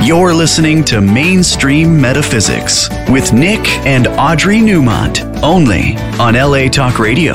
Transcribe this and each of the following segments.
You're listening to Mainstream Metaphysics with Nick and Audrey Newmont, only on LA Talk Radio.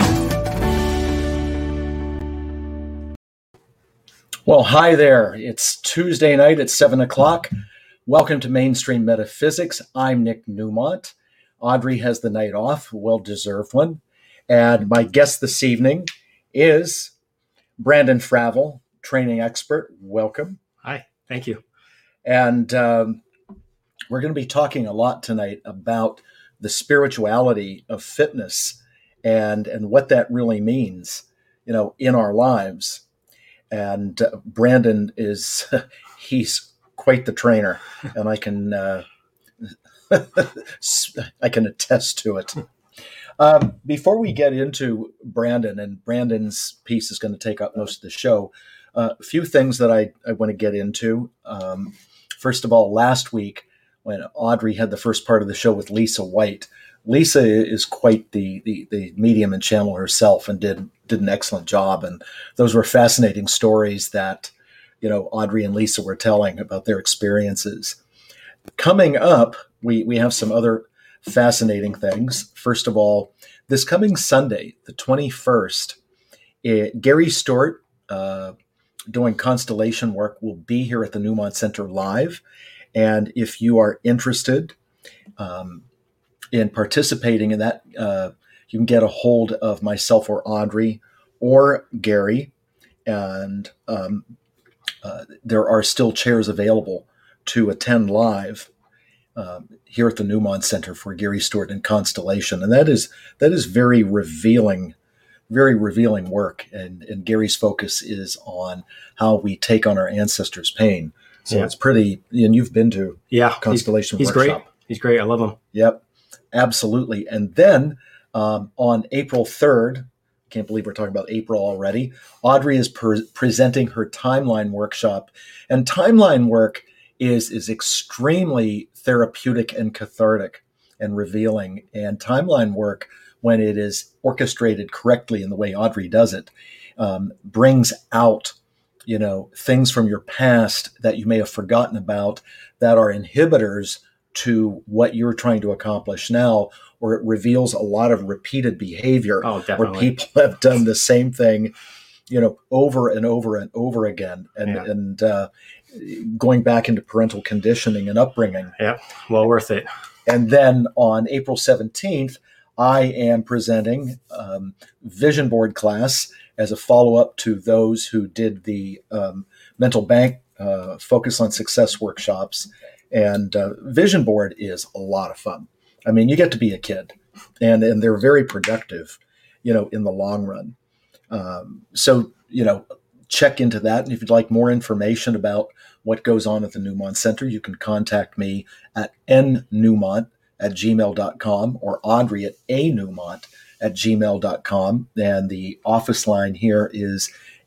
Well, hi there. It's Tuesday night at 7 o'clock. Welcome to Mainstream Metaphysics. I'm Nick Newmont. Audrey has the night off, a well-deserved one. And my guest this evening is Brandon Fravel, training expert. Welcome. Hi, thank you. And we're going to be talking a lot tonight about the spirituality of fitness and what that really means, you know, in our lives. And Brandon is, he's quite the trainer, and I can attest to it. Before we get into Brandon, and Brandon's piece is going to take up most of the show, a few things that I want to get into. First of all, last week when Audrey had the first part of the show with Lisa White, Lisa is quite the medium and channel herself, and did an excellent job. And those were fascinating stories that, you know, Audrey and Lisa were telling about their experiences. Coming up, we have some other fascinating things. First of all, this coming Sunday, the 21st, Gary Stewart, doing constellation work, will be here at the Newmont Center live. And if you are interested in participating in that, you can get a hold of myself or Audrey or Gary. And there are still chairs available to attend live here at the Newmont Center for Gary Stewart and Constellation. And that is very revealing work. And Gary's focus is on how we take on our ancestors' pain. So It's pretty, and you've been to Constellation he's Workshop. Great. He's great. I love him. Yep, absolutely. And then on April 3rd, can't believe we're talking about April already, Audrey is presenting her timeline workshop. And timeline work is extremely therapeutic and cathartic and revealing. And timeline work, when it is orchestrated correctly in the way Audrey does it, brings out, you know, things from your past that you may have forgotten about that are inhibitors to what you're trying to accomplish now, or it reveals a lot of repeated behavior where people have done the same thing, you know, over and over and over again, and going back into parental conditioning and upbringing. Yeah, well worth it. And then on April 17th, I am presenting Vision Board class as a follow-up to those who did the Mental Bank Focus on Success workshops. And Vision Board is a lot of fun. I mean, you get to be a kid, and they're very productive, you know, in the long run. So, you know, check into that. And if you'd like more information about what goes on at the Newmont Center, you can contact me at nnewmont@gmail.com or Audrey at anewmont@gmail.com. And the office line here is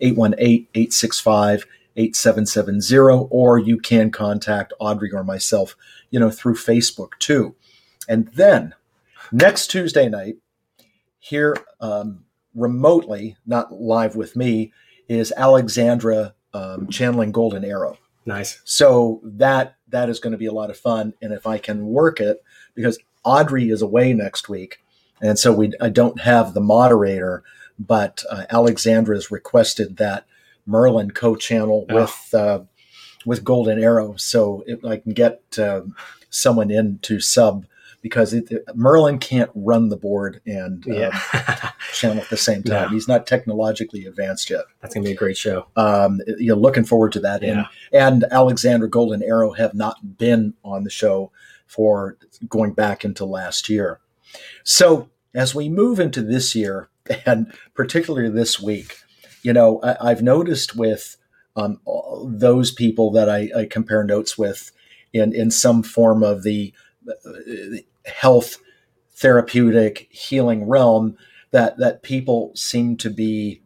818-865-8770, or you can contact Audrey or myself, you know, through Facebook too. And then next Tuesday night, here remotely, not live with me, is Alexandra channeling Golden Arrow. Nice. So that is going to be a lot of fun. And if I can work it, because Audrey is away next week, and so I don't have the moderator, but Alexandra has requested that Merlin co-channel with Golden Arrow, so I can get someone in to sub, because Merlin can't run the board and channel at the same time. No. He's not technologically advanced yet. That's going to be a great show. You're looking forward to that. Yeah. And Alexandra Golden Arrow have not been on the show for going back into last year. So as we move into this year, and particularly this week, you know, I've noticed with those people that I compare notes with in some form of the health, therapeutic, healing realm, that people seem to be,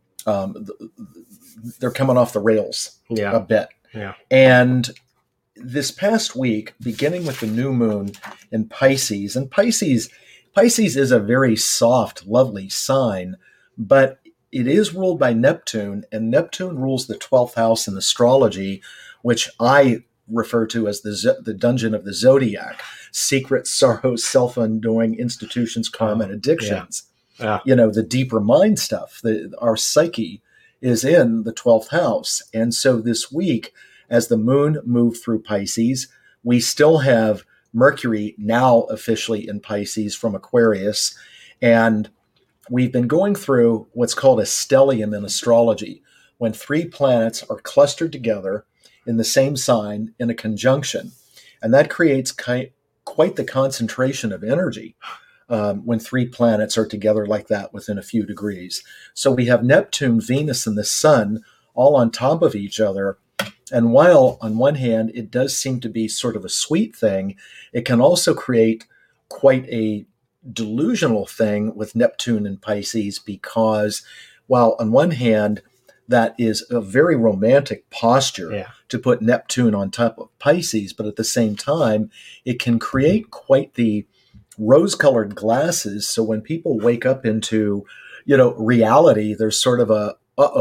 they're coming off the rails a bit. Yeah. And this past week, beginning with the new moon in Pisces, and Pisces is a very soft, lovely sign, but it is ruled by Neptune, and Neptune rules the 12th house in astrology, which I refer to as the dungeon of the zodiac: secret sorrows, self-undoing institutions, karma, and addictions. Yeah. The deeper mind stuff. Our psyche is in the 12th house, and so this week, as the moon moved through Pisces, we still have Mercury now officially in Pisces from Aquarius, and we've been going through what's called a stellium in astrology, when three planets are clustered together in the same sign in a conjunction. And that creates quite the concentration of energy when three planets are together like that within a few degrees. So we have Neptune, Venus, and the Sun all on top of each other. And while on one hand, it does seem to be sort of a sweet thing, it can also create quite a delusional thing with Neptune and Pisces, because while on one hand, that is a very romantic posture to put Neptune on top of Pisces, but at the same time, it can create quite the rose-colored glasses. So when people wake up into, reality, there's sort of a,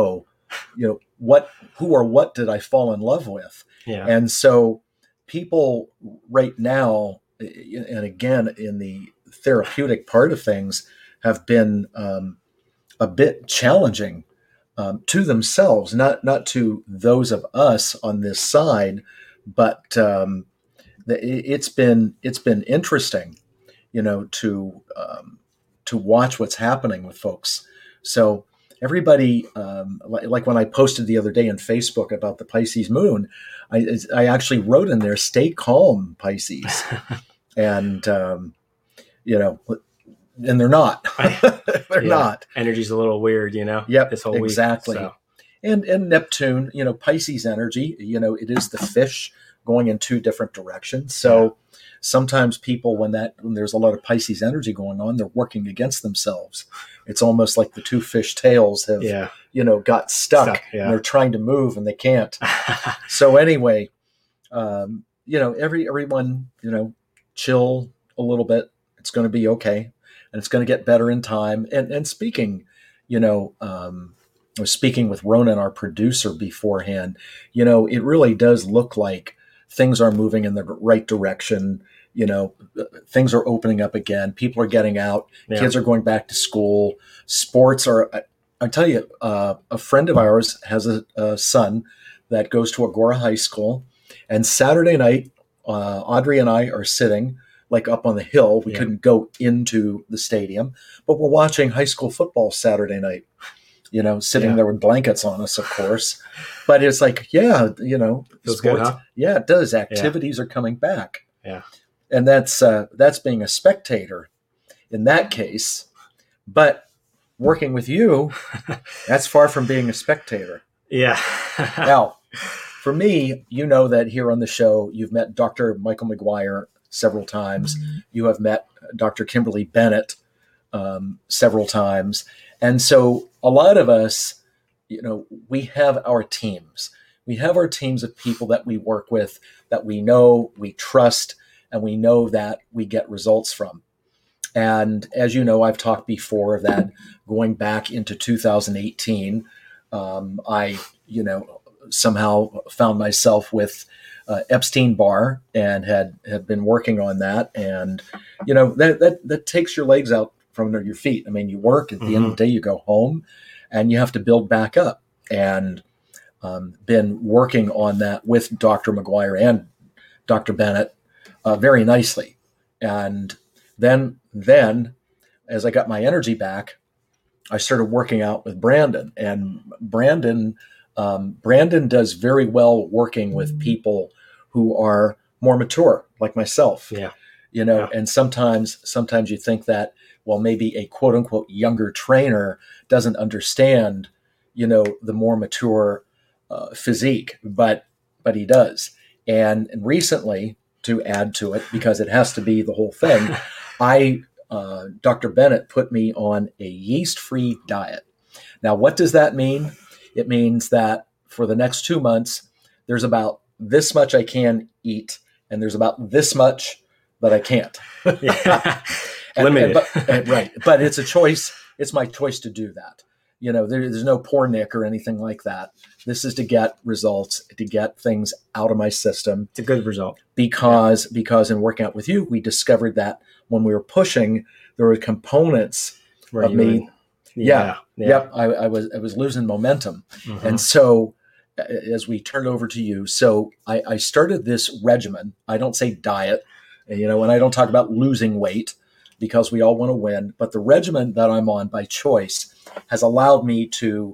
who or what did I fall in love with? Yeah. And so people right now, and again, in the therapeutic part of things, have been a bit challenging to themselves, not to those of us on this side, but it's been interesting, to watch what's happening with folks. So everybody, like when I posted the other day on Facebook about the Pisces moon, I actually wrote in there, "Stay calm, Pisces," and and they're not. They're not. Energy's a little weird, Yep, this whole exactly. week. So. And Neptune, Pisces energy, it is the fish going in two different directions. So sometimes people, when there's a lot of Pisces energy going on, they're working against themselves. It's almost like the two fish tails have, got stuck and they're trying to move and they can't. So anyway, everyone, chill a little bit. It's going to be okay. And it's going to get better in time. And speaking, I was speaking with Ronan, our producer, beforehand. It really does look like things are moving in the right direction. Things are opening up again. People are getting out. Kids are going back to school. Sports are. I tell you, a friend of ours has a son that goes to Agora High School, and Saturday night, Audrey and I are sitting like up on the hill. We couldn't go into the stadium, but we're watching high school football Saturday night, sitting there with blankets on us, of course. But it's like, feels sports, good, huh? Yeah, it does. Activities are coming back. Yeah. And that's being a spectator in that case. But working with you, that's far from being a spectator. Yeah. Now, for me, that here on the show, you've met Dr. Michael McGuire several times. You have met Dr. Kimberly Bennett several times. And so a lot of us, we have our teams. We have our teams of people that we work with, that we know, we trust, and we know that we get results from. And as you know, I've talked before that going back into 2018, I, somehow found myself with Epstein-Barr and had been working on that. And, that takes your legs out from under your feet. I mean, you work, at the end of the day, you go home and you have to build back up. And been working on that with Dr. McGuire and Dr. Bennett very nicely. And then as I got my energy back, I started working out with Brandon. And Brandon does very well working with people who are more mature, like myself. Yeah. And sometimes you think that, well, maybe a quote unquote younger trainer doesn't understand, the more mature physique, but he does. And recently, to add to it, because it has to be the whole thing, Dr. Bennett put me on a yeast-free diet. Now, what does that mean? It means that for the next 2 months, there's about this much I can eat, and there's about this much that I can't. Limited. Right. But it's a choice. It's my choice to do that. There's no poor Nick or anything like that. This is to get results, to get things out of my system. It's a good result. Because in working out with you, we discovered that when we were pushing, there were components of me. Yep. I was losing momentum. Mm-hmm. And so as we turned over to you, so I started this regimen. I don't say diet, and I don't talk about losing weight because we all want to win, but the regimen that I'm on by choice has allowed me to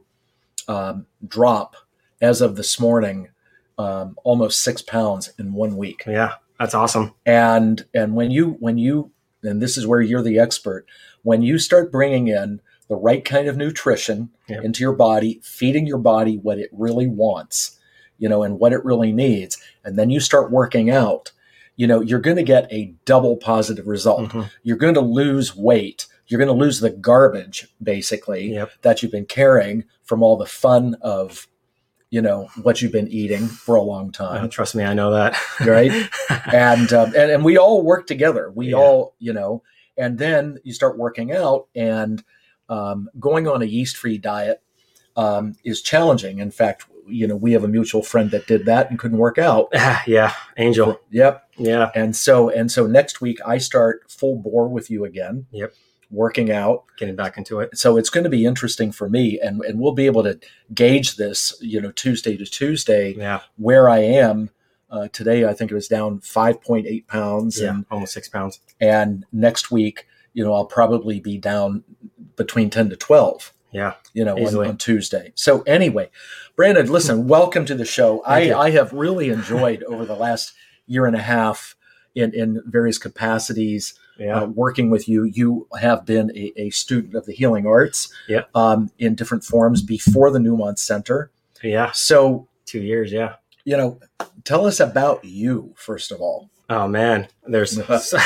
drop, as of this morning, almost 6 pounds in 1 week. Yeah, that's awesome. And when you, and this is where you're the expert, when you start bringing in the right kind of nutrition into your body, feeding your body what it really wants, and what it really needs, and then you start working out, you're going to get a double positive result. Mm-hmm. You're going to lose weight. You're going to lose the garbage, basically, that you've been carrying from all the fun of, what you've been eating for a long time. Trust me, I know that. Right. And we all work together. We all, and then you start working out, and going on a yeast-free diet is challenging. In fact, we have a mutual friend that did that and couldn't work out. Yeah. Angel. Yep. Yeah. And so next week I start full bore with you again. Yep. Working out, getting back into it. So it's going to be interesting for me, and we'll be able to gauge this, Tuesday to Tuesday, where I am. Today, I think it was down 5.8 pounds. Yeah, almost 6 pounds. And next week, I'll probably be down between 10 to 12. Yeah, on Tuesday. So anyway, Brandon, listen, welcome to the show. I have really enjoyed over the last year and a half in various capacities. Working with you. You have been a student of the healing arts in different forms before the Newmont Center. Yeah. So 2 years, tell us about you, first of all. Oh, man, there's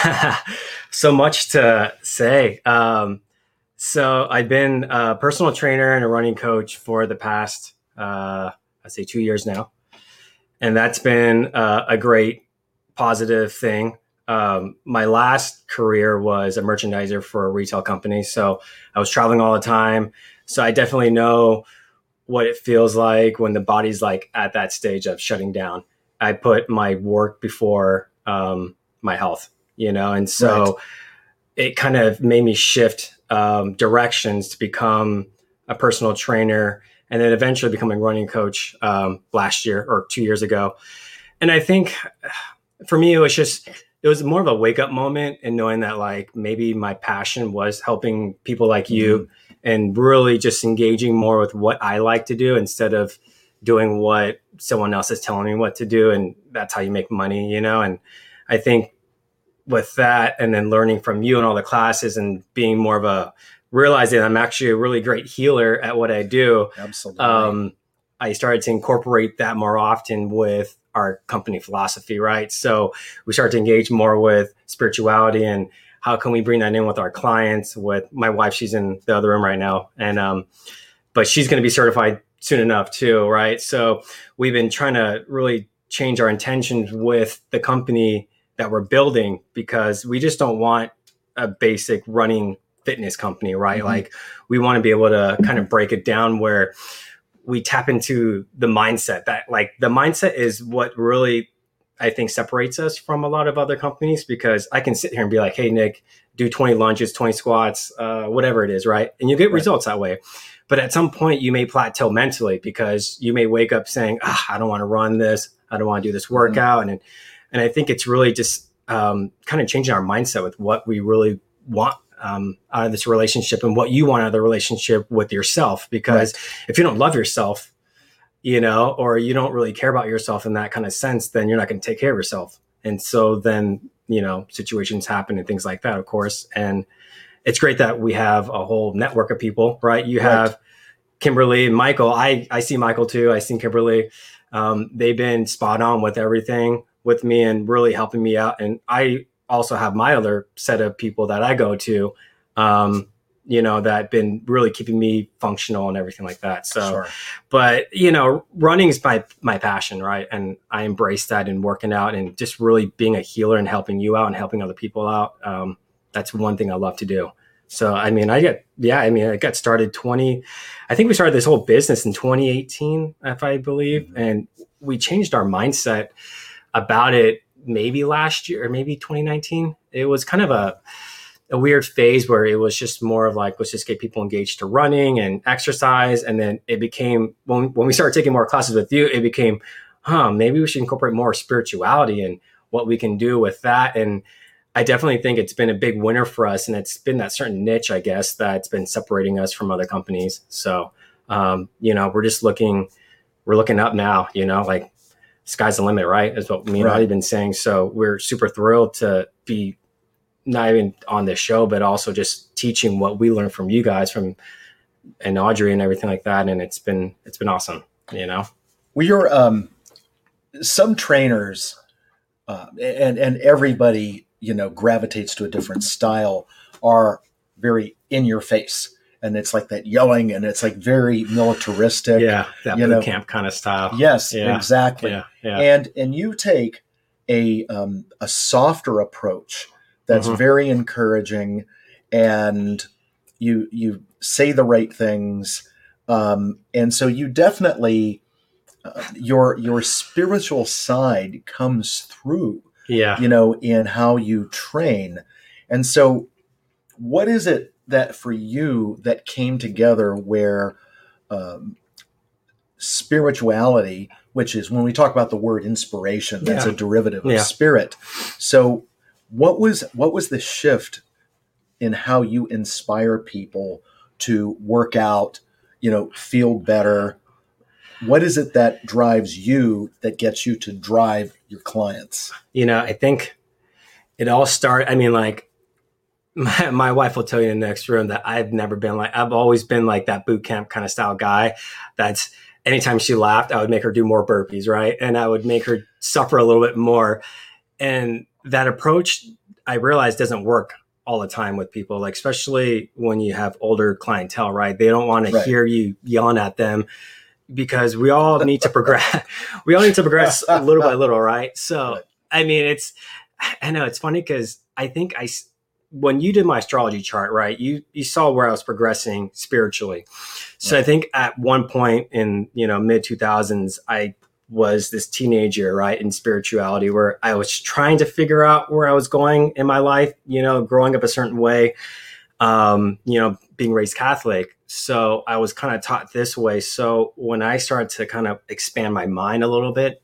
so much to say. So I've been a personal trainer and a running coach for the past, I'd say 2 years now. And that's been a great positive thing. My last career was a merchandiser for a retail company. So I was traveling all the time. So I definitely know what it feels like when the body's like at that stage of shutting down. I put my work before my health, and so it kind of made me shift directions to become a personal trainer and then eventually becoming a running coach last year or 2 years ago. And I think for me, it was more of a wake up moment and knowing that like maybe my passion was helping people like you and really just engaging more with what I like to do instead of doing what someone else is telling me what to do. And that's how you make money, and I think with that and then learning from you and all the classes and being more of realizing I'm actually a really great healer at what I do. Absolutely. I started to incorporate that more often with our company philosophy, right? So we started to engage more with spirituality and how can we bring that in with our clients. With my wife, she's in the other room right now, and but she's going to be certified soon enough too, right? So we've been trying to really change our intentions with the company that we're building because we just don't want a basic running fitness company, right? Mm-hmm. Like we want to be able to kind of break it down where we tap into the mindset that like the mindset is what really I think separates us from a lot of other companies because I can sit here and be like, hey, Nick, do 20 lunges, 20 squats, whatever it is. Right. And you get results that way. But at some point you may plateau mentally because you may wake up saying, I don't want to run this. I don't want to do this workout. Mm-hmm. And I think it's really just kind of changing our mindset with what we really want out of this relationship and what you want out of the relationship with yourself. Because if you don't love yourself, or you don't really care about yourself in that kind of sense, then you're not going to take care of yourself. And so then, situations happen and things like that, of course. And it's great that we have a whole network of people, right? You have Kimberly and Michael. I see Michael too. I see Kimberly. They've been spot on with everything with me and really helping me out. And I also have my other set of people that I go to, that been really keeping me functional and everything like that. So, but, running is my passion, right? And I embrace that in working out and just really being a healer and helping you out and helping other people out. That's one thing I love to do. So, I mean, I got started I think we started this whole business in 2018, if I believe. And we changed our mindset about it maybe last year or maybe 2019. It was kind of a weird phase where it was just more of like, let's just get people engaged to running and exercise. And then it became, when we started taking more classes with you, it became, maybe we should incorporate more spirituality and what we can do with that. And I definitely think it's been a big winner for us. And it's been that certain niche, I guess, that's been separating us from other companies. So, we're looking up now, like sky's the limit, right? Is what me and Audie been saying. So we're super thrilled to be not even on this show, but also just teaching what we learned from you guys and Audrey and everything like that. And it's been awesome, Well, you're, some trainers, and everybody, gravitates to a different style, are very in your face. And it's like that yelling, and it's like very militaristic. Yeah, that boot camp kind of style. Yes, exactly. Yeah. And you take a softer approach that's very encouraging, and you say the right things, and so you definitely your spiritual side comes through. Yeah. In how you train. And so what is it that for you that came together where spirituality, which is when we talk about the word inspiration, that's a derivative of spirit. So what was the shift in how you inspire people to work out, feel better? What is it that drives you, that gets you to drive your clients? I think it all started, like my wife will tell you in the next room that I've always been like that boot camp kind of style guy. That's anytime she laughed, I would make her do more burpees, right? And I would make her suffer a little bit more. And that approach, I realized, doesn't work all the time with people, like especially when you have older clientele, right? They don't want to hear you yelling at them, because we all need to progress. We all need to progress little by little, right? So, I mean, I know it's funny because I think when you did my astrology chart, right, you saw where I was progressing spiritually. So I think at one point in, mid 2000s, I was this teenager, right, in spirituality, where I was trying to figure out where I was going in my life, growing up a certain way, being raised Catholic. So I was kind of taught this way. So when I started to kind of expand my mind a little bit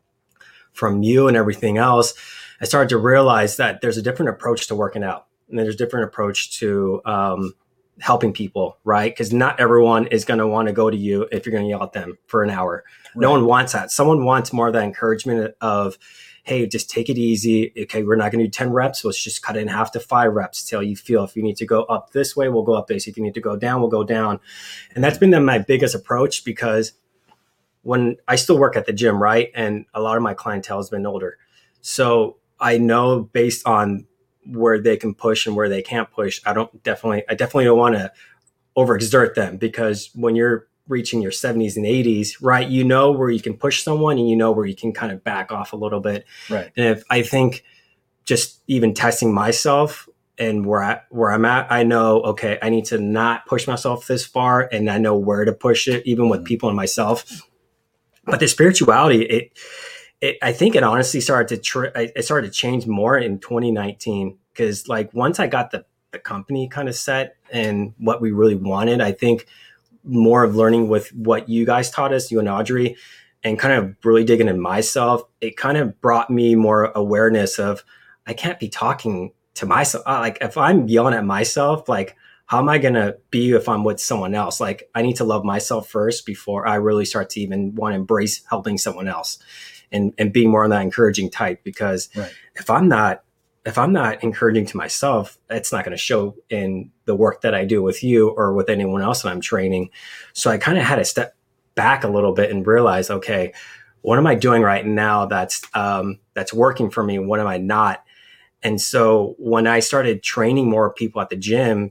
from you and everything else, I started to realize that there's a different approach to working out, and there's a different approach to helping people, right? Because not everyone is going to want to go to you if you're going to yell at them for an hour. Right. No one wants that. Someone wants more of that encouragement of, hey, just take it easy. Okay, we're not going to do 10 reps. Let's just cut it in half to 5 reps till you feel. If you need to go up this way, we'll go up this. If you need to go down, we'll go down. And that's been my biggest approach, because when I still work at the gym, right? And a lot of my clientele has been older. So I know based on where they can push and where they can't push, I definitely don't want to overexert them, because when you're reaching your 70s and 80s, right, where you can push someone, and where you can kind of back off a little bit. Right. And if I think just even testing myself and where I'm at, I know, okay, I need to not push myself this far, and I know where to push it, even with people and myself. But the spirituality, I think it honestly started to change more in 2019, because like once I got the company kind of set and what we really wanted, I think more of learning with what you guys taught us, you and Audrey, and kind of really digging in myself, it kind of brought me more awareness of, I can't be talking to myself. Like if I'm yelling at myself, like how am I going to be if I'm with someone else? Like I need to love myself first before I really start to even want to embrace helping someone else and being more on that encouraging type. Because if I'm not encouraging to myself, it's not going to show in the work that I do with you or with anyone else that I'm training. So I kind of had to step back a little bit and realize, okay, what am I doing right now that's working for me? What am I not? And so when I started training more people at the gym,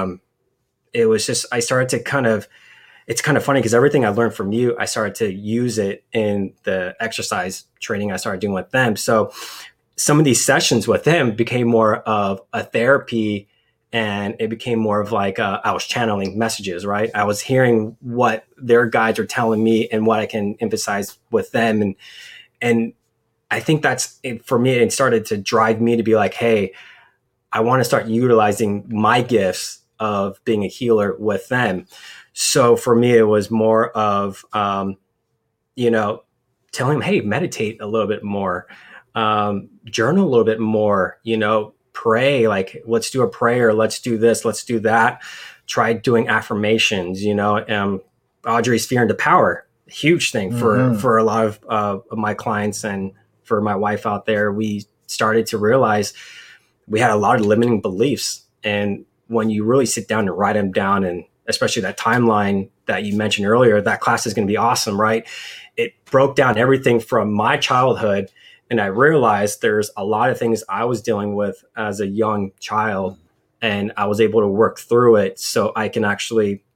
it was just, I started to it's kind of funny because everything I learned from you, I started to use it in the exercise training I started doing with them. So some of these sessions with them became more of a therapy And it became more of like I was channeling messages, right? I was hearing what their guides are telling me and what I can emphasize with them. And I think that's it, for me, it started to drive me to be like, hey, I want to start utilizing my gifts of being a healer with them. So for me, it was more of, telling them, hey, meditate a little bit more, journal a little bit more, pray, like, let's do a prayer, let's do this, let's do that. Try doing affirmations, Audrey's Fear into Power, huge thing for a lot of my clients and for my wife out there. We started to realize we had a lot of limiting beliefs. And when you really sit down and write them down, and especially that timeline that you mentioned earlier, that class is going to be awesome, right? It broke down everything from my childhood. And I realized there's a lot of things I was dealing with as a young child, and I was able to work through it so I can actually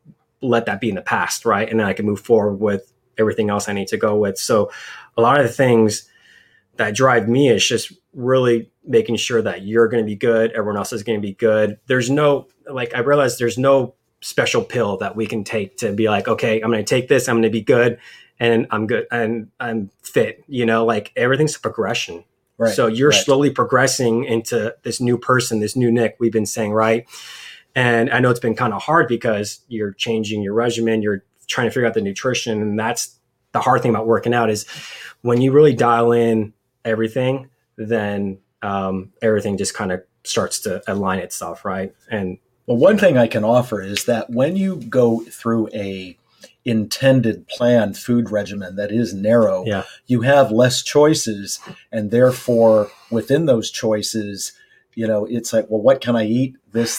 let that be in the past, right? And then I can move forward with everything else I need to go with. So a lot of the things that drive me is just really making sure that you're going to be good, everyone else is going to be good. There's no, I realized there's no special pill that we can take to be like, okay, I'm going to take this, I'm going to be good, and I'm good, and I'm fit, everything's a progression. Right. So you're slowly progressing into this new person, this new Nick, we've been saying, right? And I know it's been kind of hard because you're changing your regimen, you're trying to figure out the nutrition. And that's the hard thing about working out, is when you really dial in everything, then everything just kind of starts to align itself, right? And well, one thing I can offer is that when you go through a intended planned food regimen that is narrow, you have less choices, and therefore within those choices, it's like, well, what can I eat? This,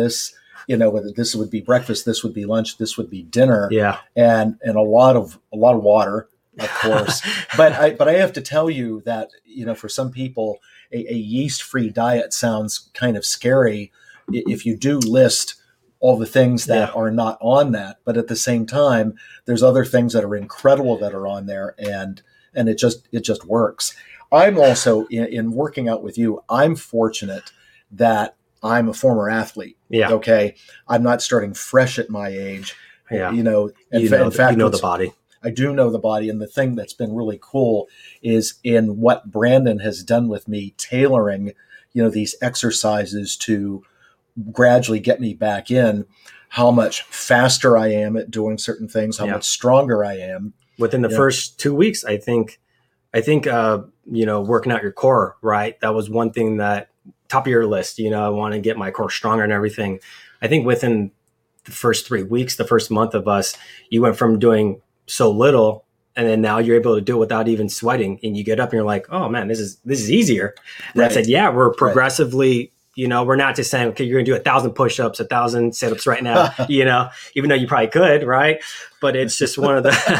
whether this would be breakfast, this would be lunch, this would be dinner, and a lot of water, of course. but I have to tell you that for some people, a yeast-free diet sounds kind of scary if you do list all the things that are not on that. But at the same time, there's other things that are incredible that are on there, and it just works. I'm also in working out with you, I'm fortunate that I'm a former athlete. Yeah. Okay. I'm not starting fresh at my age. Yeah. In fact, the body. I do know the body. And the thing that's been really cool is in what Brandon has done with me, tailoring, these exercises to gradually get me back in, how much faster I am at doing certain things, how much stronger I am. Within the first 2 weeks, I think, working out your core, right? That was one thing that top of your list, I want to get my core stronger and everything. I think within the first 3 weeks, the first month of us, you went from doing so little, and then now you're able to do it without even sweating. And you get up and you're like, oh man, this is easier. And I said, we're progressively, we're not just saying, okay, you're going to do 1,000 push-ups, 1,000 sit-ups right now, even though you probably could, right? But it's just one of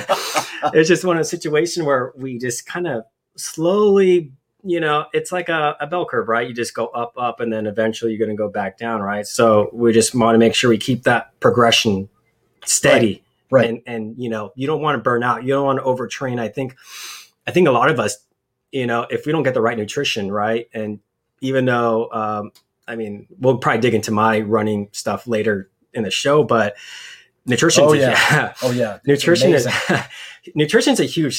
the situations where we just kind of slowly, it's like a bell curve, right? You just go up, and then eventually you're going to go back down, right? So we just want to make sure we keep that progression steady. Right. And you don't want to burn out. You don't want to overtrain. I think a lot of us, if we don't get the right nutrition, right? And even though, we'll probably dig into my running stuff later in the show, but nutrition. Nutrition is a huge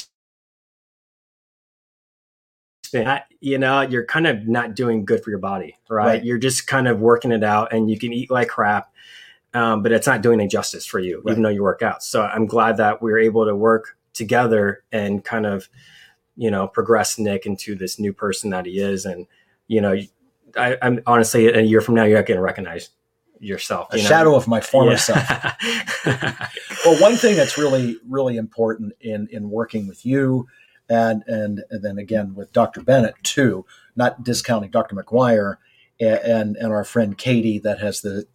thing. You're kind of not doing good for your body, right? You're just kind of working it out, and you can eat like crap. But it's not doing any justice for you, even though you work out. So I'm glad that we were able to work together and kind of, progress Nick into this new person that he is. And, I'm honestly, a year from now, you're not going to recognize yourself. A shadow of my former self. Well, one thing that's really, really important in working with you and then again with Dr. Bennett too, not discounting Dr. McGuire and our friend Katie that has the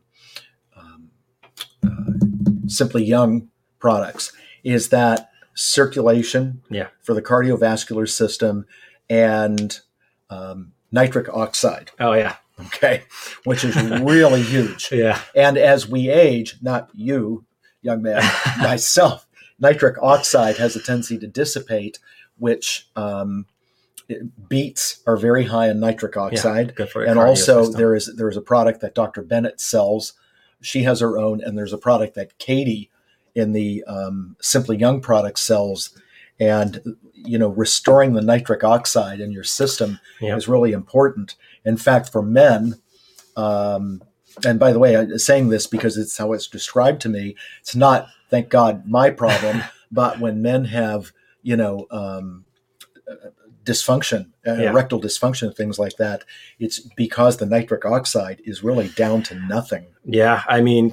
Simply Young products, is that circulation for the cardiovascular system and nitric oxide. Oh, yeah. Okay. Which is really huge. Yeah. And as we age, not you, young man, myself, nitric oxide has a tendency to dissipate, which beets are very high in nitric oxide, good for your and cardio also system. there is a product that Dr. Bennett sells. She has her own, and there's a product that Katie in the Simply Young product sells. And restoring the nitric oxide in your system is really important. In fact, for men, and by the way, I'm saying this because it's how it's described to me. It's not, thank God, my problem, but when men have dysfunction, erectile dysfunction, things like that, it's because the nitric oxide is really down to nothing. Yeah. I mean,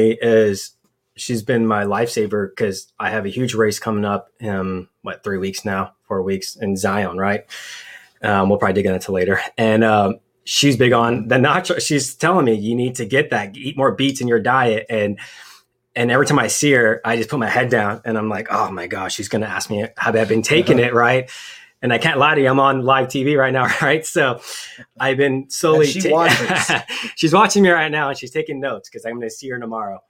she's been my lifesaver because I have a huge race coming up in 4 weeks in Zion, right? We'll probably dig into later. And she's big on the natural. She's telling me you need to eat more beets in your diet. And every time I see her, I just put my head down and I'm like, oh my gosh, she's going to ask me, have I been taking it, right? And I can't lie to you, I'm on live TV right now, right? So I've been slowly. She's watching me right now and she's taking notes because I'm going to see her tomorrow.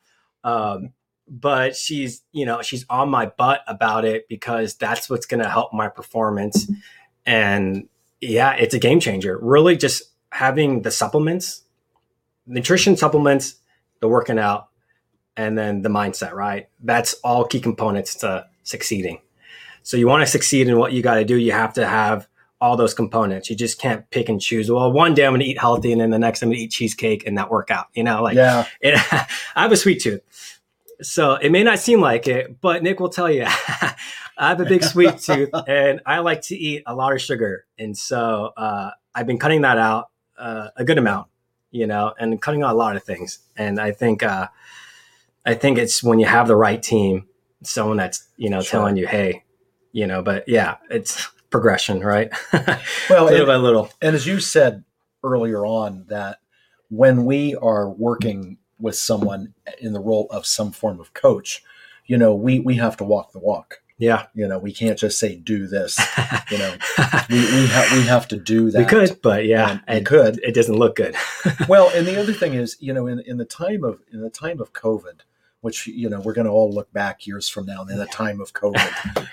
But she's on my butt about it because that's what's going to help my performance. And yeah, it's a game changer. Really just having the supplements, nutrition supplements, the working out, and then the mindset, right? That's all key components to succeeding. So you want to succeed in what you got to do. You have to have all those components. You just can't pick and choose. Well, one day I'm going to eat healthy and then the next I'm going to eat cheesecake and not work out, I have a sweet tooth. So it may not seem like it, but Nick will tell you, I have a big sweet tooth and I like to eat a lot of sugar. And so I've been cutting that out a good amount, and cutting out a lot of things. And I think it's when you have the right team, someone that's, telling you, hey, but yeah, it's progression, right? Well, little by little. And as you said earlier on, that when we are working with someone in the role of some form of coach, we have to walk the walk. Yeah. We can't just say, do this, we have to do that. We could, but it doesn't look good. Well, and the other thing is, in the time of COVID, which, we're going to all look back years from now in the time of COVID,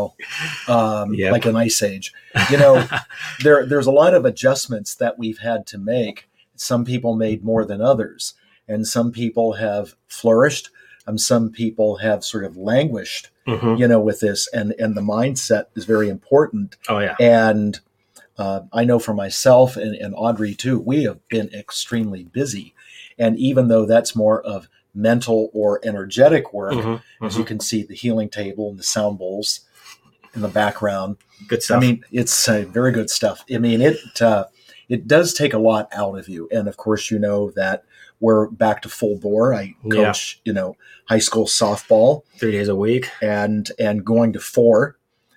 like an ice age, there's a lot of adjustments that we've had to make. Some people made more than others, and some people have flourished, and some people have sort of languished, with this, and the mindset is very important. Oh yeah. And I know for myself and Audrey too, we have been extremely busy. And even though that's more of mental or energetic work, as you can see the healing table and the sound bowls in the background. Good stuff. I mean, it's very good stuff. I mean, it does take a lot out of you. And of course, that we're back to full bore. I coach, high school softball 3 days a week and going to 4,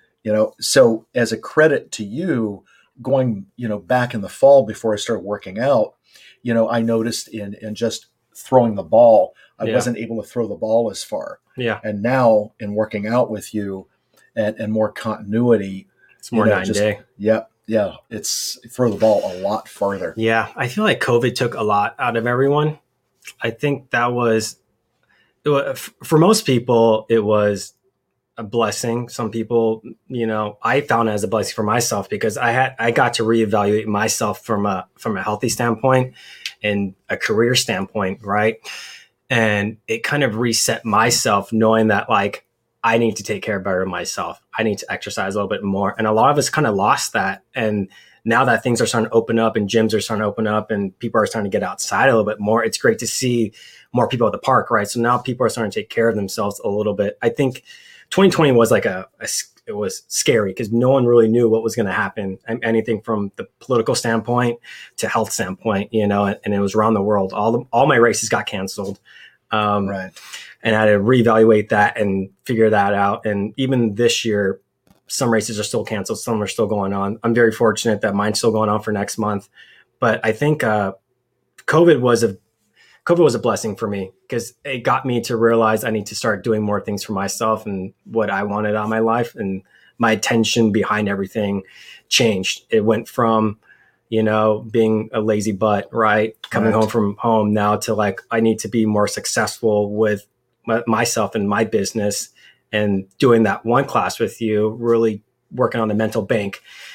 so as a credit to you going, back in the fall before I started working out, I noticed in just throwing the ball, I wasn't able to throw the ball as far. Yeah. And now in working out with you and more continuity, it's more night and day. Yeah. Yeah. It's throw the ball a lot farther. Yeah. I feel like COVID took a lot out of everyone. I think for most people, it was a blessing. Some people, I found it as a blessing for myself because I got to reevaluate myself from a healthy standpoint and a career standpoint, right? And it kind of reset myself knowing that I need to take care better of myself. I need to exercise a little bit more. And a lot of us kind of lost that. And now that things are starting to open up and gyms are starting to open up and people are starting to get outside a little bit more, it's great to see more people at the park, right? So now people are starting to take care of themselves a little bit. I think 2020 was it was scary because no one really knew what was going to happen. Anything from the political standpoint to health standpoint, and it was around the world. All my races got canceled. Right. And I had to reevaluate that and figure that out. And even this year, some races are still canceled. Some are still going on. I'm very fortunate that mine's still going on for next month. But I think COVID was a blessing for me because it got me to realize I need to start doing more things for myself and what I wanted out of my life. And my attention behind everything changed. It went from, being a lazy butt, right? Coming home from home now to I need to be more successful with myself and my business and doing that one class with you, really working on the mental bank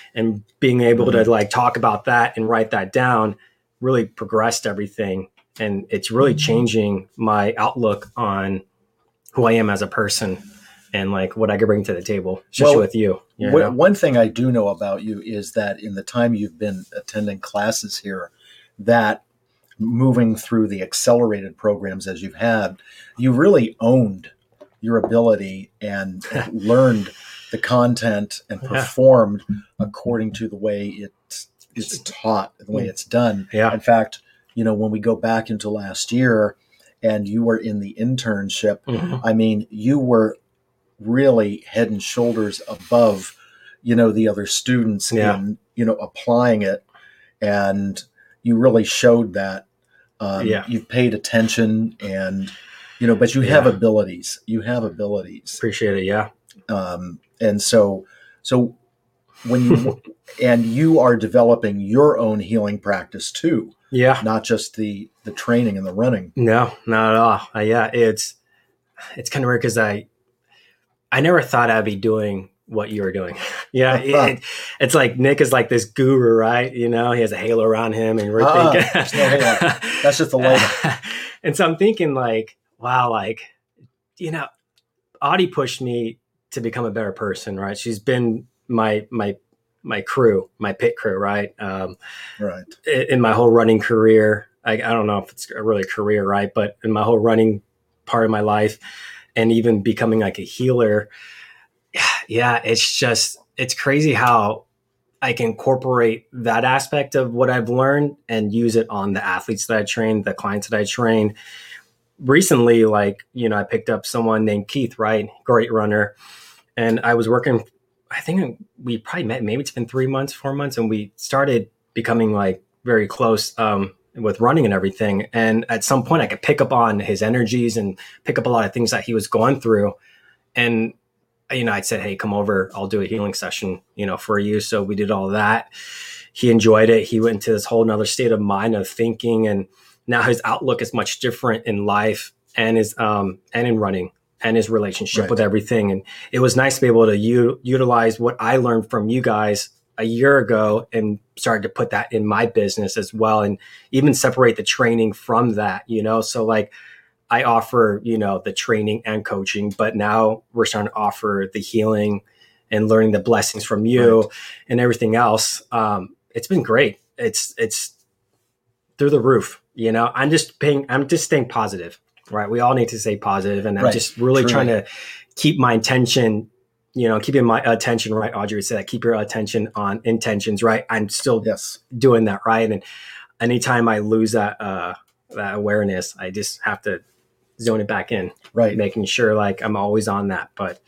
and being able to like talk about that and write that down really progressed everything. And it's really changing my outlook on who I am as a person and like what I could bring to the table, especially with you. One thing I do know about you is that in the time you've been attending classes here, that moving through the accelerated programs as you've had, you really owned your ability and learned the content and performed according to the way it's taught, the way it's done. Yeah. In fact, when we go back into last year and you were in the internship, I mean, you were really head and shoulders above, the other students in, applying it. And you really showed that you've paid attention and, but you have abilities. You have abilities. Appreciate it. Yeah. And so when you, and you are developing your own healing practice too. Yeah. Not just the training and the running. No, not at all. It's kind of weird because I never thought I'd be doing what you were doing. It's like Nick is like this guru, right? He has a halo around him, and we're thinking there's no halo. That's just the light. And so I'm thinking like, wow, like, Audie pushed me to become a better person, right? She's been my crew, my pit crew, right? Right. In my whole running career, I don't know if it's a really career, right? But in my whole running part of my life, and even becoming like a healer, it's crazy how I can incorporate that aspect of what I've learned and use it on the athletes that I train, the clients that I train. Recently, like, I picked up someone named Keith, right? Great runner. And I was working, I think we probably met, maybe it's been 3 months, 4 months. And we started becoming like very close with running and everything. And at some point I could pick up on his energies and pick up a lot of things that he was going through. And, I'd said, hey, come over, I'll do a healing session, for you. So we did all that. He enjoyed it. He went into this whole nother state of mind of thinking. And now his outlook is much different in life and and in running and his relationship with everything. And it was nice to be able to utilize what I learned from you guys a year ago and started to put that in my business as well. And even separate the training from that, so like I offer, the training and coaching, but now we're starting to offer the healing and learning the blessings from you and everything else. It's been great. It's through the roof, I'm just staying positive, right? We all need to stay positive, and I'm just really trying to keep my intention, keeping my attention, right? Audrey said, keep your attention on intentions, right? I'm still doing that, right? And anytime I lose that awareness, I just have to zone it back in, right? Making sure like I'm always on that. But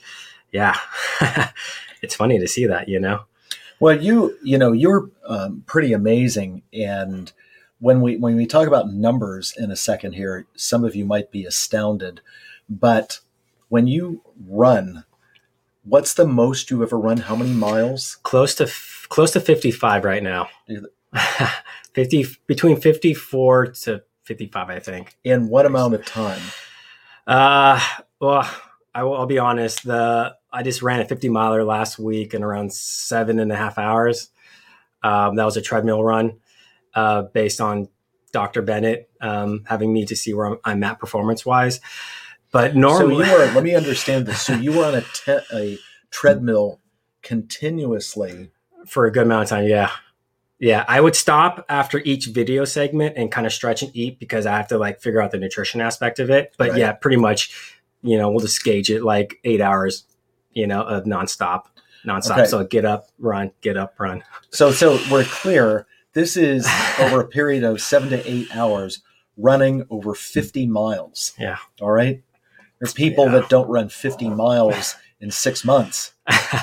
it's funny to see that, Well, you're pretty amazing. And when we talk about numbers in a second here, some of you might be astounded, but when you run, what's the most you've ever run? How many miles? Close to 55 right now. 50, between 54 to 55, I think. In what amount of time? Well, I'll be honest. I just ran a 50 miler last week in around 7.5 hours. That was a treadmill run, based on Dr. Bennett, having me to see where I'm at performance wise. But normally, let me understand this. So you were on a treadmill continuously for a good amount of time. Yeah. Yeah. I would stop after each video segment and kind of stretch and eat because I have to like figure out the nutrition aspect of it. But yeah, pretty much, we'll just gauge it like 8 hours, of nonstop. Okay. So get up, run. So we're clear. This is over a period of 7 to 8 hours running over 50 miles. Yeah. All right. There's people that don't run 50 miles in 6 months.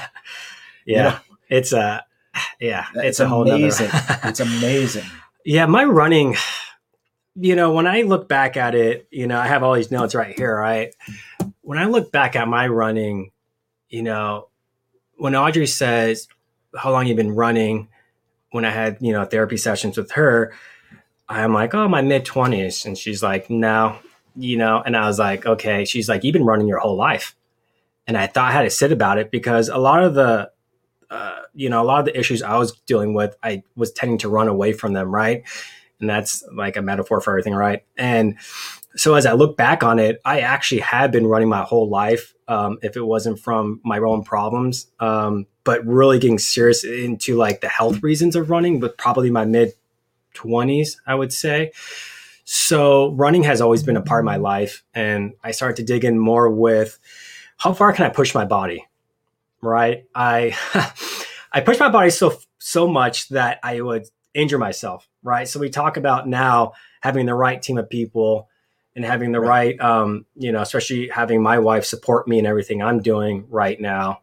It's it's a whole amazing. It's amazing. Yeah. My running, when I look back at it, I have all these notes right here, right? When I look back at my running, when Audrey says how long you've been running, when I had, therapy sessions with her, I'm like, oh, my mid-20s. And she's like, no, and I was like, okay. She's like, you've been running your whole life. And I thought I had to sit about it because a lot of the a lot of the issues I was dealing with, I was tending to run away from them, right? And that's like a metaphor for everything, right? And so as I look back on it, I actually had been running my whole life, if it wasn't from my own problems, but really getting serious into like the health reasons of running, but probably my mid 20s, I would say. So running has always been a part of my life. And I started to dig in more with how far can I push my body, right? I pushed my body so much that I would injure myself, right? So we talk about now having the right team of people and having the right, especially having my wife support me in everything I'm doing right now.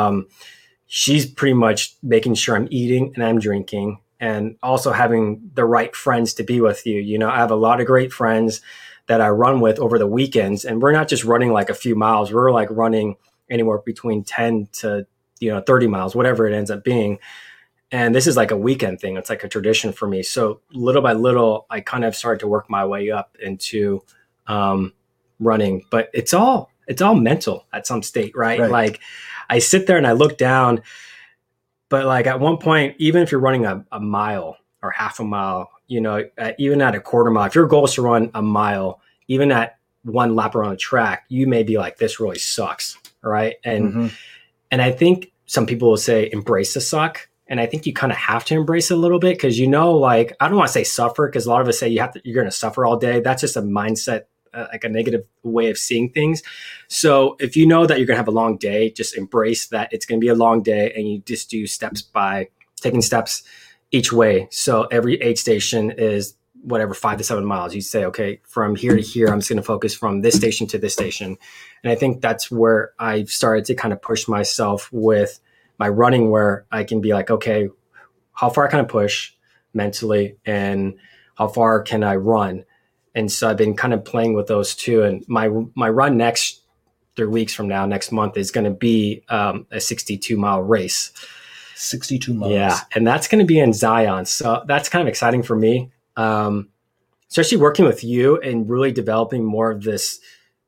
She's pretty much making sure I'm eating and I'm drinking, and also having the right friends to be with you. I have a lot of great friends that I run with over the weekends, and we're not just running like a few miles. We're like running anywhere between 10 to 30 miles, whatever it ends up being. And this is like a weekend thing. It's like a tradition for me. So little by little, I kind of started to work my way up into running, but it's all mental at some state, right? Like I sit there and I look down, but like at one point, even if you're running a mile or half a mile, even at a quarter mile, if your goal is to run a mile, even at one lap around the track, you may be like, this really sucks. Right. And I think some people will say, embrace the suck. And I think you kind of have to embrace it a little bit, because, like, I don't want to say suffer, because a lot of us say you're going to suffer all day. That's just a mindset, like a negative way of seeing things. So if you know that you're going to have a long day, just embrace that it's going to be a long day, and you just do steps by taking steps each way. So every aid station is whatever, 5 to 7 miles. You say, okay, from here to here, I'm just going to focus from this station to this station. And I think that's where I started to kind of push myself with my running, where I can be like, okay, how far can I push mentally, and how far can I run? And so I've been kind of playing with those two. And my run next 3 weeks from now, next month, is going to be a 62-mile race. 62 miles. Yeah. And that's going to be in Zion. So that's kind of exciting for me. Especially working with you and really developing more of this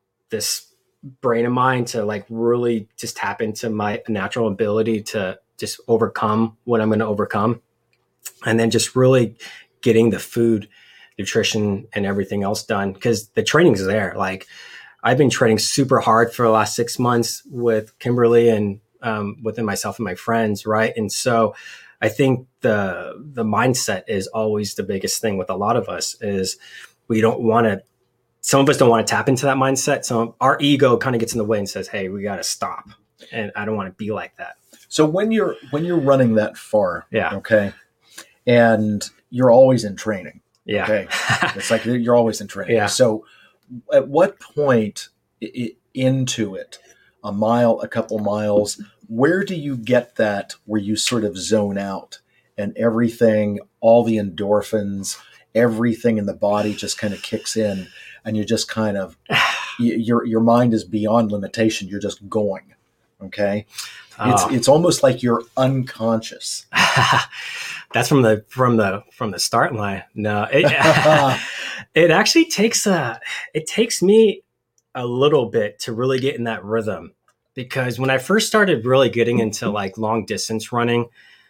brain of mine to like really just tap into my natural ability to just overcome what I'm going to overcome. And then just really getting the food, nutrition, and everything else done, because the training's there. Like I've been training super hard for the last 6 months with Kimberly and within myself and my friends. Right. And so I think the mindset is always the biggest thing with a lot of us. Is some of us don't want to tap into that mindset. So our ego kind of gets in the way and says, hey, we got to stop. And I don't want to be like that. So when you're running that far, yeah. Okay, and you're always in training. Yeah. Okay. It's like you're always in training. Yeah. So at what point into it, a mile, a couple miles, where do you get that where you sort of zone out and everything, all the endorphins, everything in the body just kind of kicks in, and you just kind of, your mind is beyond limitation. You're just going. Okay. It's almost like you're unconscious. That's from the start line. No, it actually takes me a little bit to really get in that rhythm, because when I first started really getting into like long distance running,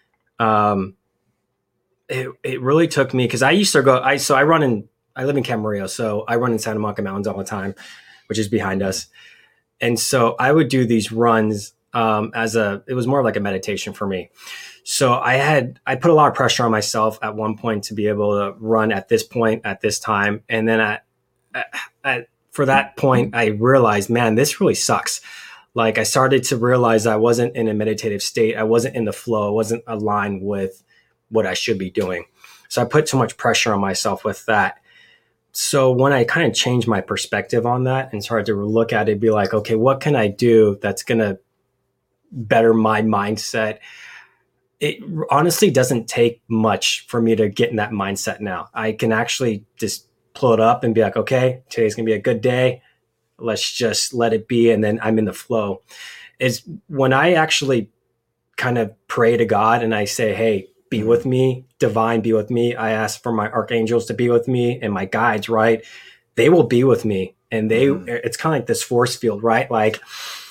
it really took me, because I used to go, I live in Camarillo, so I run in Santa Monica Mountains all the time, which is behind us. And so I would do these runs it was more like a meditation for me. So I put a lot of pressure on myself at one point to be able to run at this point, at this time. And then for that point, I realized, man, this really sucks. Like I started to realize I wasn't in a meditative state. I wasn't in the flow. I wasn't aligned with what I should be doing. So I put too much pressure on myself with that. So when I kind of changed my perspective on that and started to look at it, be like, okay, what can I do that's going to better my mindset? It honestly doesn't take much for me to get in that mindset now. I can actually just pull it up and be like, okay, today's going to be a good day. Let's just let it be. And then I'm in the flow. Is when I actually kind of pray to God and I say, hey, be with me, divine, be with me. I ask for my archangels to be with me and my guides, right? They will be with me. And it's kind of like this force field, right? Like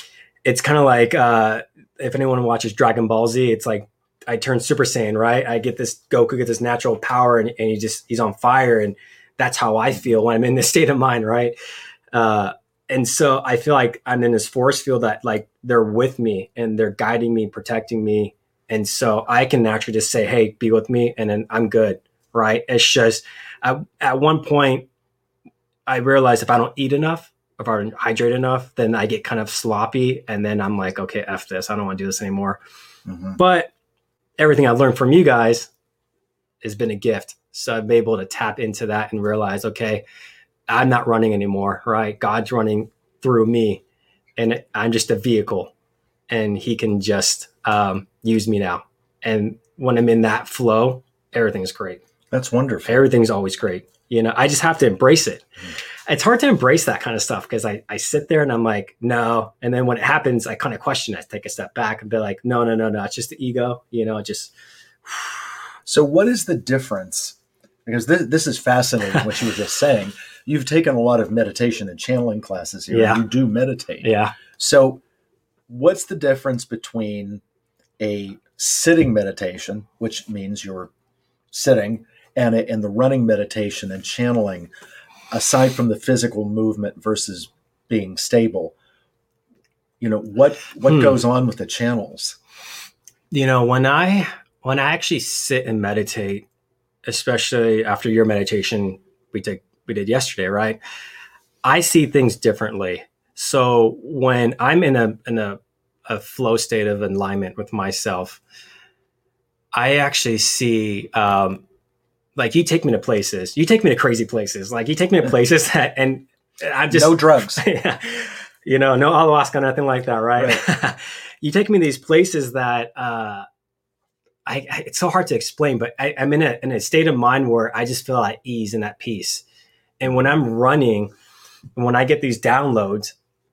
it's kind of like, if anyone watches Dragon Ball Z, it's like I turn Super Saiyan, right? I get this Goku, get this natural power, and he's on fire. And that's how I feel when I'm in this state of mind, right? And so I feel like I'm in this force field that like they're with me and they're guiding me, protecting me. And so I can actually just say, hey, be with me, and then I'm good, right? It's just at one point I realized if I don't eat enough, if I don't hydrate enough, then I get kind of sloppy. And then I'm like, okay, F this. I don't want to do this anymore. Mm-hmm. But everything I learned from you guys has been a gift. So I've been able to tap into that and realize, okay, I'm not running anymore, right? God's running through me, and I'm just a vehicle, and he can just use me now. And when I'm in that flow, everything's great. That's wonderful. Everything's always great. You know, I just have to embrace it. It's hard to embrace that kind of stuff because I sit there and I'm like, no. And then when it happens, I kind of question it. I take a step back and be like, no. It's just the ego, you know, just. So what is the difference? Because this is fascinating what you were just saying. You've taken a lot of meditation and channeling classes here. Yeah. You do meditate. Yeah. So what's the difference between a sitting meditation, which means you're sitting, and the running meditation and channeling, aside from the physical movement versus being stable? You know, what goes on with the channels? You know, when I actually sit and meditate, especially after your meditation we did yesterday, right? I see things differently. So when I'm in a flow state of alignment with myself, I actually see, like you take me to places, you take me to crazy places, like you take me to places that, and I'm just no drugs, yeah, you know, no ayahuasca, nothing like that, right? You take me to these places that it's so hard to explain, but I'm in a state of mind where I just feel at ease and at peace. And when I'm running, and when I get these downloads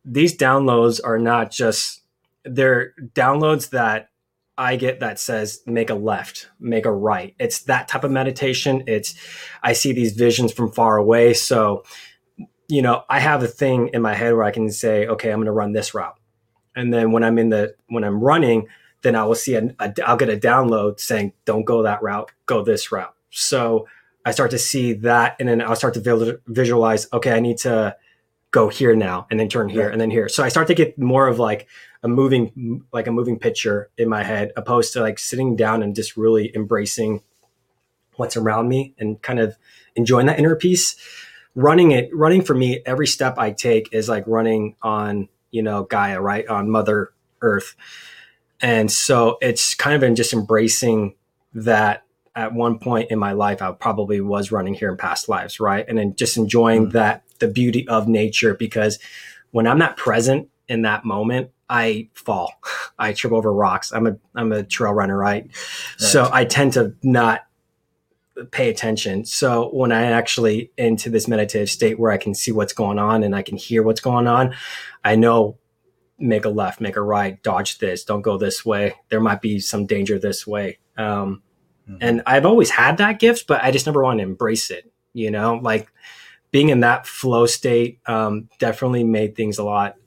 are not just, they're downloads that I get that says, make a left, make a right. It's that type of meditation. I see these visions from far away. So, you know, I have a thing in my head where I can say, okay, I'm going to run this route. And then when I'm running, then I will see I'll get a download saying, don't go that route, go this route. So I start to see that, and then I'll start to visualize, okay, I need to go here now, and then turn here, and then here. So I start to get more of like a moving picture in my head, opposed to like sitting down and just really embracing what's around me and kind of enjoying that inner peace. Running for me, every step I take is like running on, you know, Gaia, right? On Mother Earth. And so it's kind of in just embracing that at one point in my life, I probably was running here in past lives, right? And then just enjoying that, the beauty of nature, because when I'm not present in that moment, I fall, I trip over rocks. I'm a trail runner, right? So I tend to not pay attention. So when I actually into this meditative state where I can see what's going on and I can hear what's going on, I know, make a left, make a right, dodge this, don't go this way. There might be some danger this way. And I've always had that gift, but I just never want to embrace it. You know, like being in that flow state definitely made things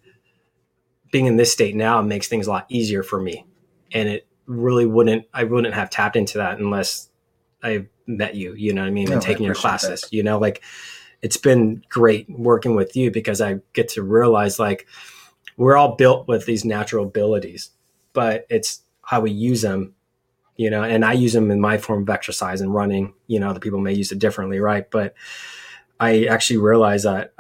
being in this state now makes things a lot easier for me. And it really I wouldn't have tapped into that unless I met you, you know what I mean? And taking your classes, you know, like it's been great working with you because I get to realize like, we're all built with these natural abilities, but it's how we use them, you know, and I use them in my form of exercise and running, you know, other people may use it differently. Right. But I actually realize that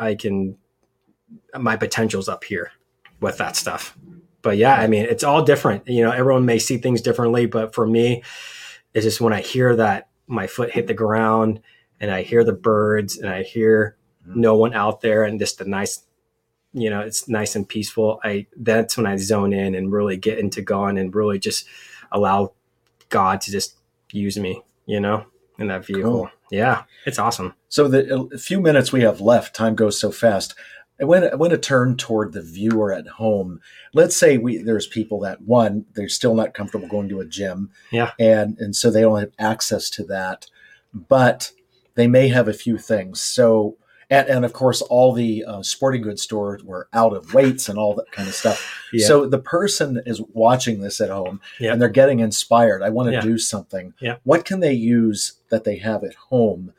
my potential's up here with that stuff. But yeah, I mean, it's all different. You know, everyone may see things differently, but for me, it's just when I hear that my foot hit the ground and I hear the birds and I hear no one out there and just the nice, you know, it's nice and peaceful. That's when I zone in and really get into going and really just allow God to just use me, you know, in that vehicle. Cool. Yeah, it's awesome. So the few minutes we have left, time goes so fast. I want to turn toward the viewer at home. Let's say there's people that, one, they're still not comfortable going to a gym. Yeah. And so they don't have access to that, but they may have a few things. So, And of course, all the sporting goods stores were out of weights and all that kind of stuff. Yeah. So the person is watching this at home Yeah. and they're getting inspired. I want to Yeah. do something. Yeah. What can they use that they have at home,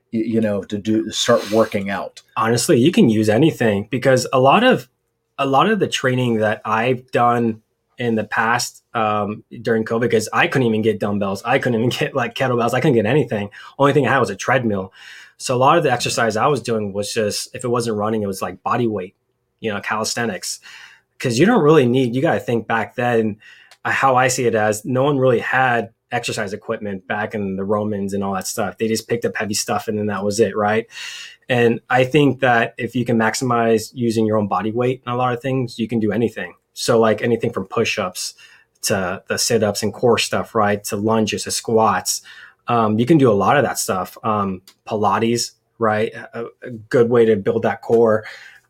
to start working out? Honestly, you can use anything, because a lot of the training that I've done in the past during COVID, because I couldn't even get dumbbells, I couldn't even get like kettlebells, I couldn't get anything. Only thing I had was a treadmill. So a lot of the exercise I was doing was just, if it wasn't running, it was like body weight, calisthenics. Because you don't really need, you got to think back then, how I see it as, no one really had exercise equipment back in the Romans and all that stuff. They just picked up heavy stuff and then that was it, right? And I think that if you can maximize using your own body weight in a lot of things, you can do anything. So like anything from push-ups to the sit-ups and core stuff, right? To lunges, to squats. You can do a lot of that stuff. Pilates, right? A good way to build that core.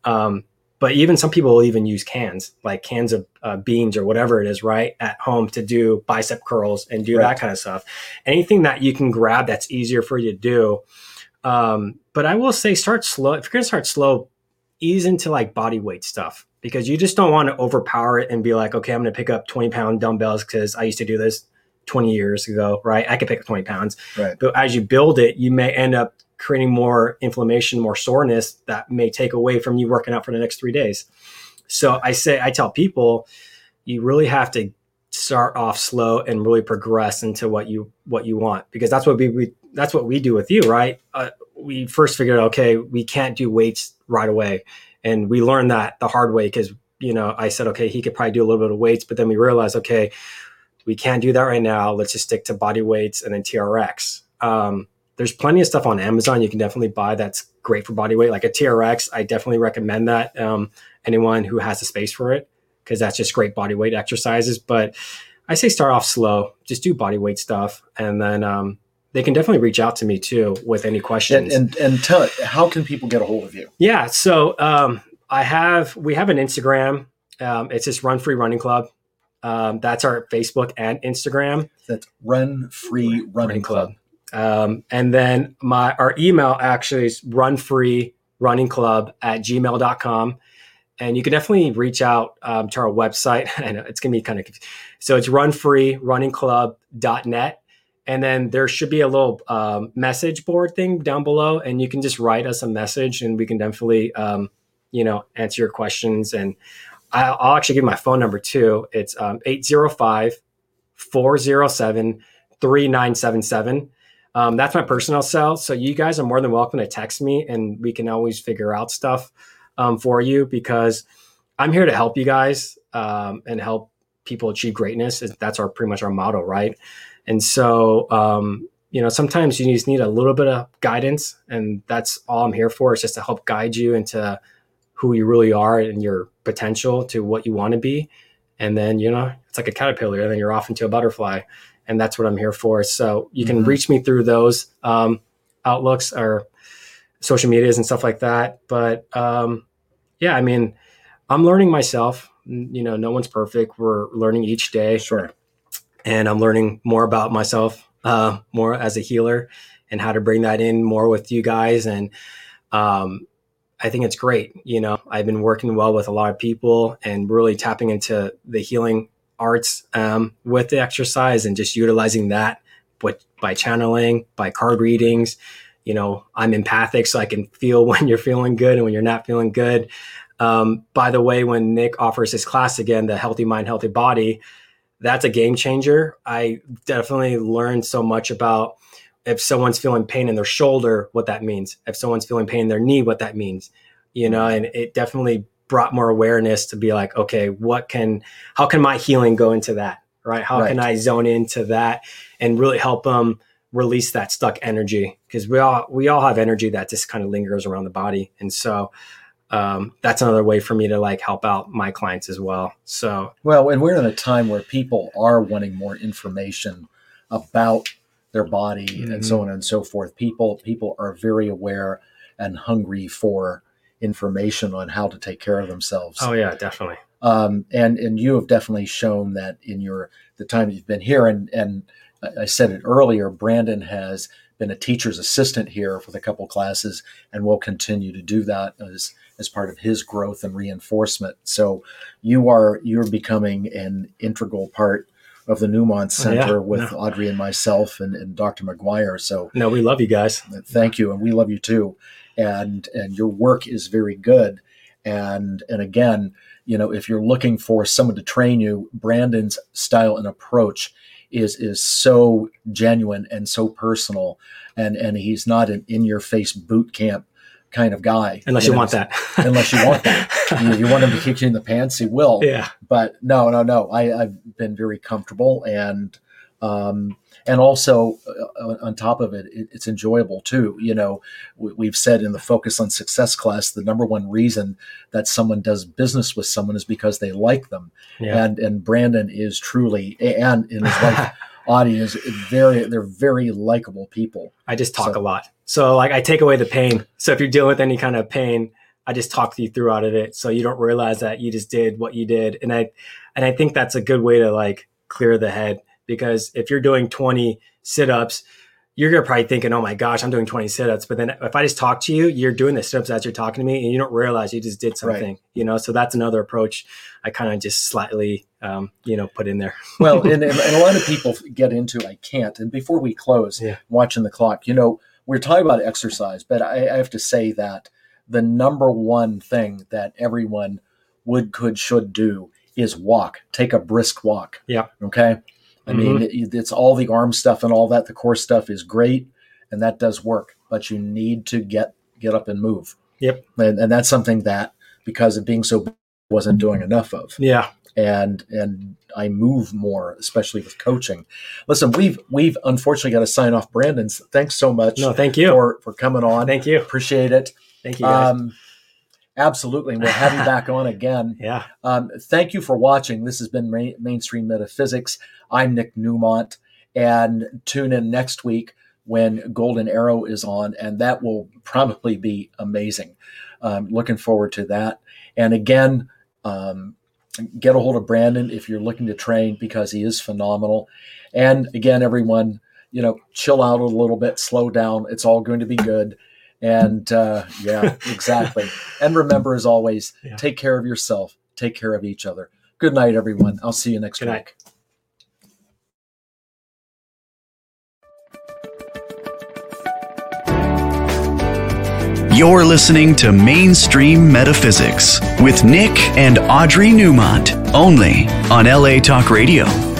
But even some people will even use cans of beans or whatever it is, right, at home to do bicep curls and do that kind of stuff. Anything that you can grab that's easier for you to do. But I will say, start slow. If you're going to start slow, ease into like body weight stuff, because you just don't want to overpower it and be like, okay, I'm going to pick up 20-pound dumbbells because I used to do this 20 years ago, right? I could pick up 20 pounds. Right. But as you build it, you may end up creating more inflammation, more soreness that may take away from you working out for the next 3 days. So I tell people, you really have to start off slow and really progress into what you want, because that's what we do with you, right? We first figured out, okay, we can't do weights right away. And we learned that the hard way, because, I said, okay, he could probably do a little bit of weights, but then we realized, okay, we can't do that right now. Let's just stick to body weights and then TRX. There's plenty of stuff on Amazon you can definitely buy that's great for body weight. Like a TRX, I definitely recommend that. Anyone who has the space for it, because that's just great body weight exercises. But I say start off slow, just do body weight stuff. And then they can definitely reach out to me too with any questions. And tell it, how can people get a hold of you? Yeah. So we have an Instagram. It's just Run Free Running Club. That's our Facebook and Instagram. That's Run Free Running Club. And then our email actually is runfreerunningclub@gmail.com. And you can definitely reach out to our website. I know it's going to be kind of confusing. So it's runfreerunningclub.net. And then there should be a little message board thing down below. And you can just write us a message and we can definitely, answer your questions. And I'll actually give my phone number too. It's 805-407-3977. That's my personal cell. So you guys are more than welcome to text me and we can always figure out stuff for you, because I'm here to help you guys and help people achieve greatness. That's pretty much our motto, right? And so, sometimes you just need a little bit of guidance, and that's all I'm here for. It's just to help guide you into who you really are and your potential to what you want to be. And then, it's like a caterpillar and then you're off into a butterfly. And that's what I'm here for. So you can reach me through those outlooks or social medias and stuff like that. But I'm learning myself. No one's perfect. We're learning each day. Sure. And I'm learning more about myself, more as a healer, and how to bring that in more with you guys. And I think it's great. I've been working well with a lot of people and really tapping into the healing arts with the exercise and just utilizing that by channeling, by card readings. I'm empathic, so I can feel when you're feeling good and when you're not feeling good. By the way, when Nick offers his class again, the Healthy Mind, Healthy Body, that's a game changer. I definitely learned so much about if someone's feeling pain in their shoulder, what that means. If someone's feeling pain in their knee, what that means. And it definitely brought more awareness to be like, okay, how can my healing go into that, right? How can I zone into that and really help them release that stuck energy? Because we all have energy that just kind of lingers around the body. And so that's another way for me to like help out my clients as well. So, well, and we're in a time where people are wanting more information about their body and so on and so forth. People are very aware and hungry for information on how to take care of themselves. Oh yeah, definitely. And you have definitely shown that in the time you've been here. And I said it earlier, Brandon has been a teacher's assistant here with a couple classes, and will continue to do that as part of his growth and reinforcement. So you're becoming an integral part of the Neumont Center with Audrey and myself and Dr. McGuire. So no, we love you guys. Thank you. And we love you too. And your work is very good. And again, if you're looking for someone to train you, Brandon's style and approach is so genuine and so personal. And he's not an in-your-face boot camp kind of guy. Unless you want that. Unless you want that. You want him to kick you in the pants, he will. Yeah. But no. I've been very comfortable, and also on top of it, it's enjoyable too. We've said in the Focus on Success class, the number one reason that someone does business with someone is because they like them. Yeah. And Brandon is truly, and his wife Audie they're very likable people. I just talk a lot. So I take away the pain. So if you're dealing with any kind of pain, I just talk you through out of it. So you don't realize that you just did what you did. And I think that's a good way to clear the head, because if you're doing 20 sit-ups, you're going to probably thinking, oh my gosh, I'm doing 20 sit-ups. But then if I just talk to you, you're doing the sit-ups as you're talking to me, and you don't realize you just did something, right. So that's another approach I kind of just slightly, put in there. Well, and a lot of people get into, I can't. And before we close, watching the clock, we're talking about exercise, but I have to say that the number one thing that everyone could, should do is walk. Take a brisk walk. Yeah. Okay. I mean, it's all the arm stuff and all that. The core stuff is great, and that does work, but you need to get up and move. Yep. And that's something that, because of being so busy, wasn't doing enough of. Yeah. And I move more, especially with coaching. Listen, we've unfortunately got to sign off. Brandon, thanks so much. No, thank you for coming on. Thank you. Appreciate it. Thank you, guys. Absolutely. We'll have you back on again. Yeah. Thank you for watching. This has been Mainstream Metaphysics. I'm Nick Neumont, and tune in next week when Golden Arrow is on, and that will probably be amazing. Looking forward to that. And again, get a hold of Brandon if you're looking to train, because he is phenomenal. And again, everyone, chill out a little bit, slow down. It's all going to be good. And exactly. And remember, as always, take care of yourself, take care of each other. Good night, everyone. I'll see you next week. Night. You're listening to Mainstream Metaphysics with Nick and Audrey Neumont, only on LA Talk Radio.